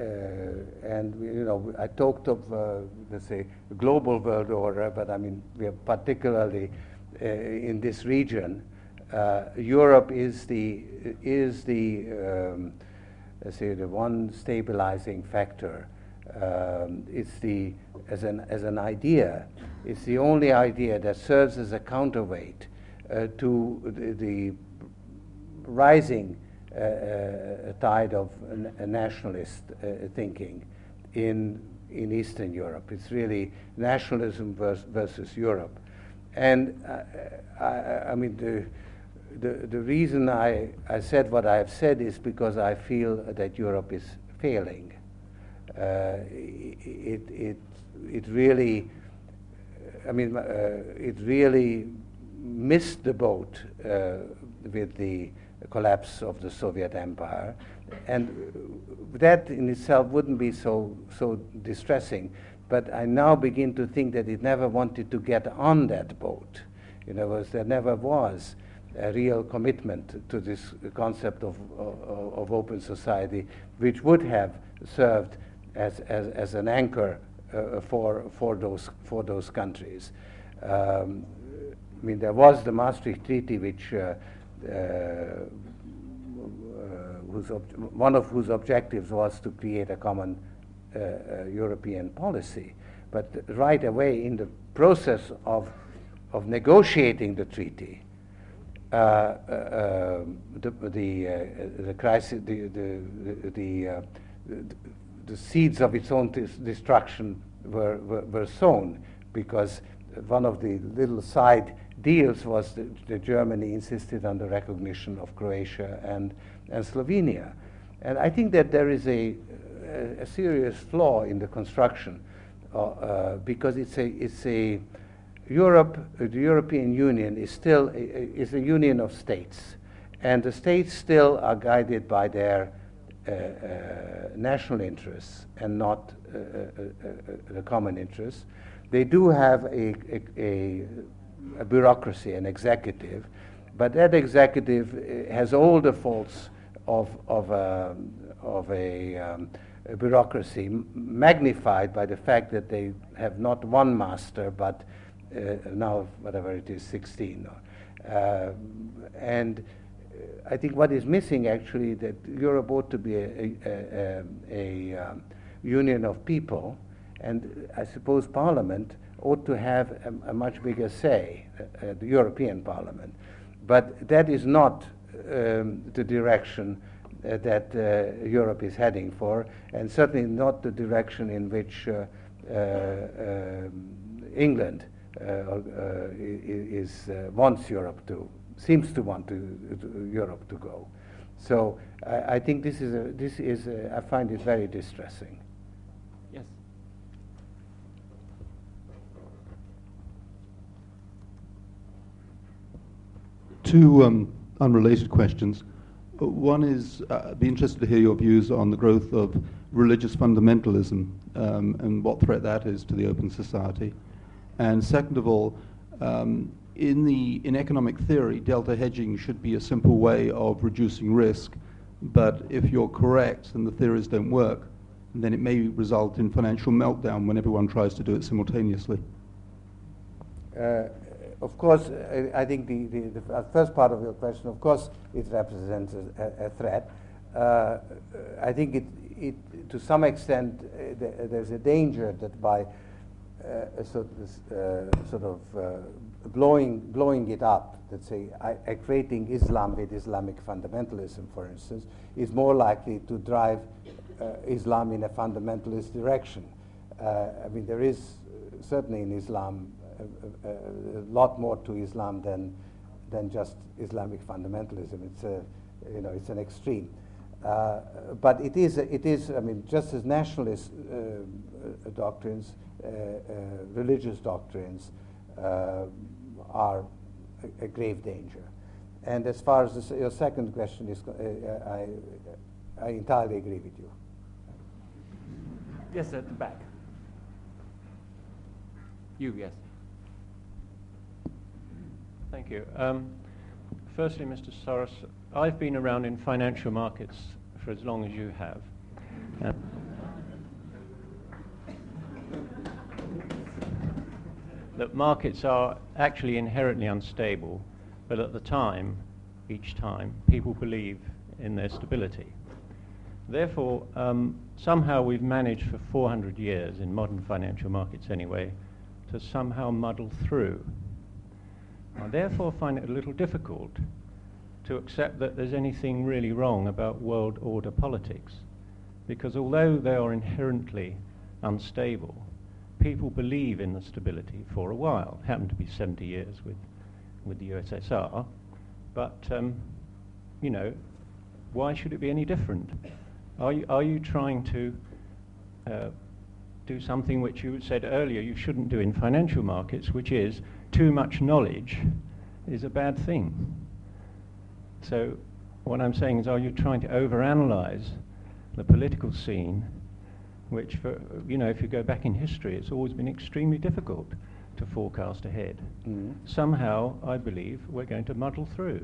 and you know, I talked of uh, let's say global world order, but I mean we are particularly. Uh, in this region, uh, Europe is the is the um, let's say the one stabilizing factor. Um, it's the as an as an idea. It's the only idea that serves as a counterweight uh, to the, the rising uh, uh, tide of uh, nationalist uh, thinking in in Eastern Europe. It's really nationalism vers versus Europe. And uh, I, I mean, the, the, the reason I, I said what I have said is because I feel that Europe is failing. Uh, it, it, it really, I mean, uh, it really missed the boat uh, with the collapse of the Soviet Empire. And that in itself wouldn't be so, so distressing. But I now begin to think that it never wanted to get on that boat. In other words, there never was a real commitment to this concept of, of, of open society, which would have served as, as, as an anchor uh, for, for, those, for those countries. Um, I mean, there was the Maastricht Treaty, which uh, uh, whose one of whose objectives was to create a common Uh, uh, European policy, but right away in the process of of negotiating the treaty, uh, uh, the the, uh, the crisis, the the the, uh, the, the seeds of its own destruction were, were were sown, because one of the little side deals was that, that Germany insisted on the recognition of Croatia and and Slovenia, and I think that there is a a serious flaw in the construction, uh, uh, because it's a it's a Europe uh, the European Union is still a, a, is a union of states, and the states still are guided by their uh, uh, national interests and not uh, uh, uh, the common interests. They do have a, a, a, a bureaucracy, an executive, but that executive uh, has all the faults of, of, a, of a, um, a bureaucracy m- magnified by the fact that they have not one master, but uh, now whatever it is, sixteen. Uh, and I think what is missing actually that Europe ought to be a, a, a, a, a um, union of people, and I suppose Parliament ought to have a, a much bigger say, uh, uh, the European Parliament. But that is not um, the direction uh, that uh, Europe is heading for, and certainly not the direction in which uh, uh, um, England uh, uh, is uh, wants Europe to, seems to want to, to Europe to go. So I, I think this is a, this is a, I find it very distressing. Yes. Two um, unrelated questions. Uh, One is, uh, I'd be interested to hear your views on the growth of religious fundamentalism um, and what threat that is to the open society. And second of all, um, in the in economic theory, delta hedging should be a simple way of reducing risk. But if you're correct and the theories don't work, then it may result in financial meltdown when everyone tries to do it simultaneously. Uh, Of course, I, I think the, the, the first part of your question, of course, it represents a, a threat. Uh, I think it, it, to some extent, uh, th- there's a danger that by uh, sort of, uh, sort of uh, blowing, blowing it up, let's say, I, equating Islam with Islamic fundamentalism, for instance, is more likely to drive uh, Islam in a fundamentalist direction. Uh, I mean, there is certainly in Islam A, a, a lot more to Islam than than just Islamic fundamentalism. It's a, you know, it's an extreme. Uh, but it is, it is. I mean, just as nationalist uh, uh, doctrines, uh, uh, religious doctrines, uh, are a, a grave danger. And as far as this, your second question is, uh, I, I entirely agree with you. Yes, at the back. You, yes. Thank you. Um, firstly, Mister Soros, I've been around in financial markets for as long as you have. Uh, that markets are actually inherently unstable, but at the time, each time, people believe in their stability. Therefore, um, somehow we've managed for four hundred years, in modern financial markets anyway, to somehow muddle through. I therefore find it a little difficult to accept that there's anything really wrong about world order politics, because although they are inherently unstable, people believe in the stability for a while. It happened to be seventy years with, with the U S S R, but um, you know, why should it be any different? Are you, are you trying to uh, do something which you said earlier you shouldn't do in financial markets, which is too much knowledge is a bad thing? So what I'm saying is, are you trying to overanalyze the political scene, which, for, you know, if you go back in history, it's always been extremely difficult to forecast ahead. Mm-hmm. Somehow, I believe, we're going to muddle through.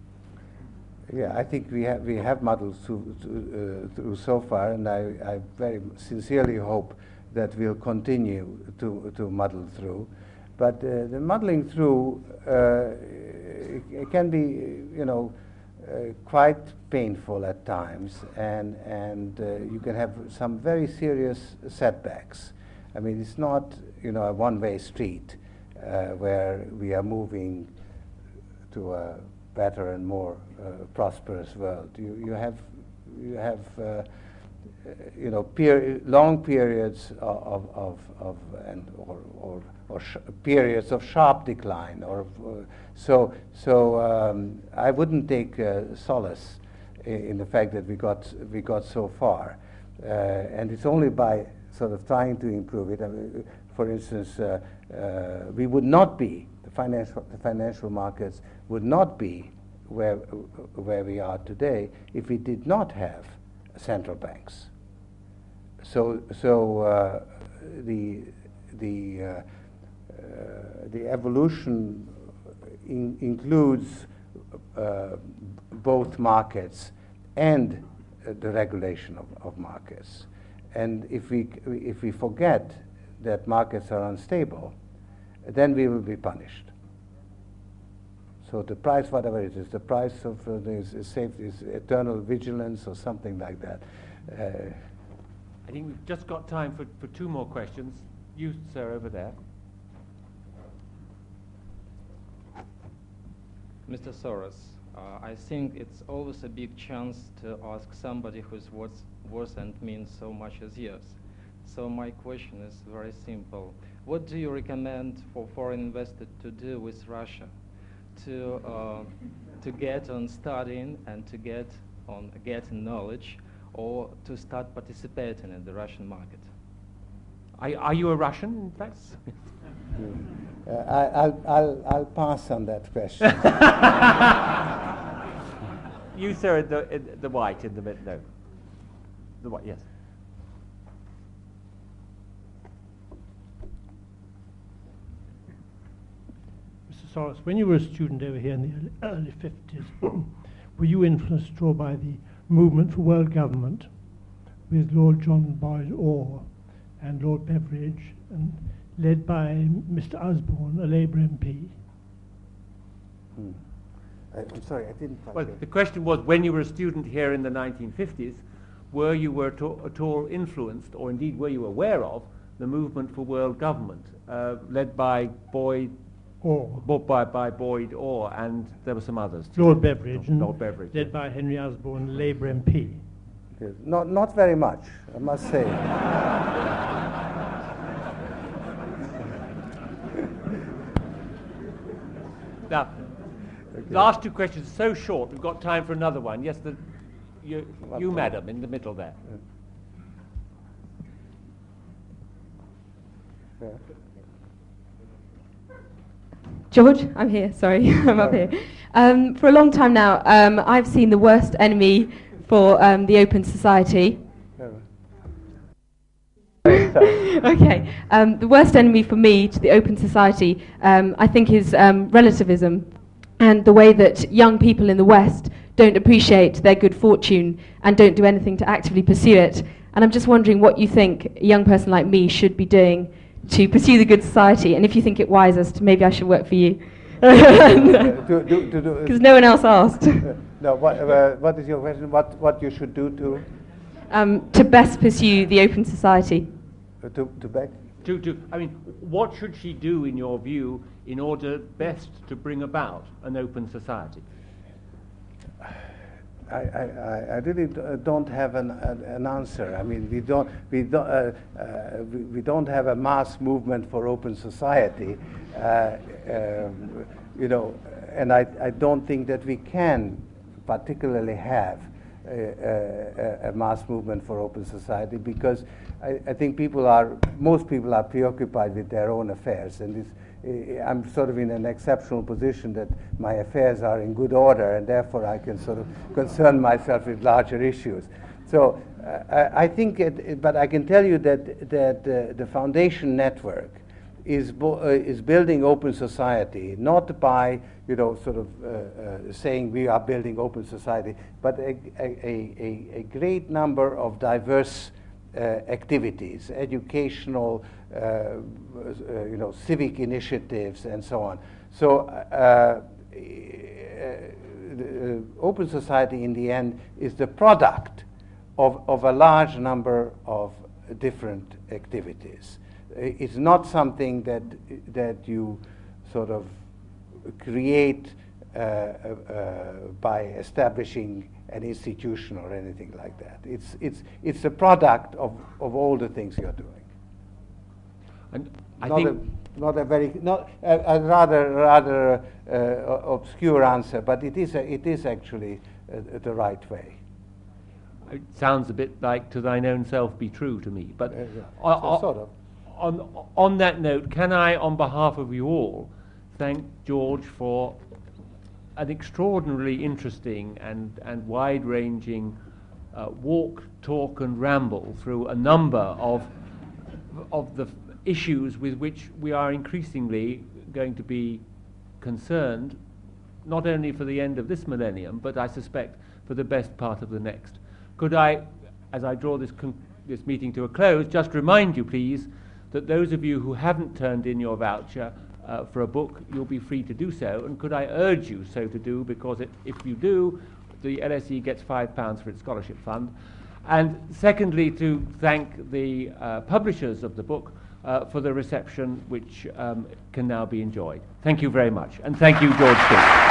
Yeah, I think we have we have muddled through, through, uh, through so far, and I, I very sincerely hope that we'll continue to to muddle through. But uh, the muddling through uh, it, it can be, you know, uh, quite painful at times, and and uh, you can have some very serious setbacks. I mean, it's not, you know, a one-way street uh, where we are moving to a better and more uh, prosperous world. You you have you have uh, you know peri- long periods of of, of and or or, or sh- periods of sharp decline. Or uh, so so um, I wouldn't take uh, solace in, in the fact that we got we got so far, uh, and it's only by sort of trying to improve it. I mean, for instance, uh, uh, we would not be the financial the financial markets would not be where where we are today if we did not have central banks. So so uh, the the uh, uh, the evolution in includes uh, both markets and uh, the regulation of, of markets. And if we, if we forget that markets are unstable, then we will be punished. So the price, whatever it is, the price of uh, this is safety, is eternal vigilance or something like that. Uh, I think we've just got time for, for two more questions. You, sir, over there. Mister Soros, uh, I think it's always a big chance to ask somebody whose words, words and means so much as yours. So my question is very simple. What do you recommend for foreign investors to do with Russia to uh, to get on studying and to get on getting knowledge, or to start participating in the Russian market? Are, are you a Russian, in fact? uh, I, I'll, I'll, I'll pass on that question. You, sir, in the, in the white, in the middle. No. The white, yes. Mister Soros, when you were a student over here in the early, early fifties, were you influenced at all by the movement for world government with Lord John Boyd Orr and Lord Beveridge, and led by Mister Osborne, a Labour M P? Hmm. I, I'm sorry, I didn't quite Well, hear. the question was, when you were a student here in the nineteen fifties, were you were to, at all influenced, or indeed were you aware of, the movement for world government, uh, led by Boyd, Orr. by, by Boyd Orr, and there were some others too. Lord Beveridge, and Lord Beveridge, led by Henry Osborne, Labour M P. Yes. Not, not very much, I must say. Now, Okay. last two questions are so short, we've got time for another one. Yes, the, you, you madam, in the middle there. Yeah. George, I'm here, sorry, I'm up here. Um, for a long time now, um, I've seen the worst enemy for um, the Open Society. Okay, um, the worst enemy for me to the Open Society, um, I think, is um, relativism, and the way that young people in the West don't appreciate their good fortune and don't do anything to actively pursue it. And I'm just wondering what you think a young person like me should be doing to pursue the good society, and if you think it wisest, maybe I should work for you. Because no one else asked. No, what, uh, what is your question? What, what you should do to? Um, to best pursue the Open Society. Uh, to, to back? To, to, I mean, what should she do, in your view, in order best to bring about an open society? I, I, I really d- don't have an, an, an answer. I mean, we don't, we don't, uh, uh, we, we don't have a mass movement for open society, uh, um, you know, and I, I don't think that we can particularly have a, a, a mass movement for open society, because I, I think people are, most people are preoccupied with their own affairs, and this, I'm sort of in an exceptional position that my affairs are in good order, and therefore I can sort of concern myself with larger issues. So uh, I, I think, it, it, but I can tell you that that uh, the Foundation Network is bo- uh, is building open society, not by you know sort of uh, uh, saying we are building open society, but a a, a, a great number of diverse uh, activities, educational. Uh, uh, you know, civic initiatives and so on. So uh, uh, the, uh, open society in the end is the product of, of a large number of different activities. It's not something that, that you sort of create uh, uh, by establishing an institution or anything like that. It's, it's, it's a product of, of all the things you're doing. And I not think a, not a very not a, a rather rather uh, obscure answer, but it is a, it is actually uh, the right way. It sounds a bit like "to thine own self be true" to me. But uh, yeah. on, so, sort of. on on that note, can I, on behalf of you all, thank George for an extraordinarily interesting and and wide-ranging uh, walk, talk, and ramble through a number of of the issues with which we are increasingly going to be concerned, not only for the end of this millennium, but I suspect for the best part of the next. Could I, as I draw this, con- this meeting to a close, just remind you, please, that those of you who haven't turned in your voucher uh, for a book, you'll be free to do so, and could I urge you so to do, because it, if you do, the L S E gets five pounds for its scholarship fund. And secondly, to thank the uh, publishers of the book uh, for the reception which um, can now be enjoyed. Thank you very much, and thank you, George Stewart.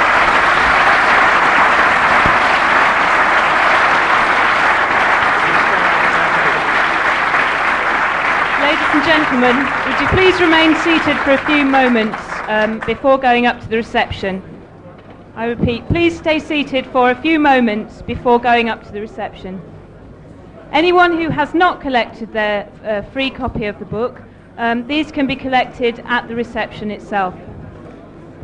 Ladies and gentlemen, would you please remain seated for a few moments um, before going up to the reception? I repeat, please stay seated for a few moments before going up to the reception. Anyone who has not collected their uh, free copy of the book, um, these can be collected at the reception itself.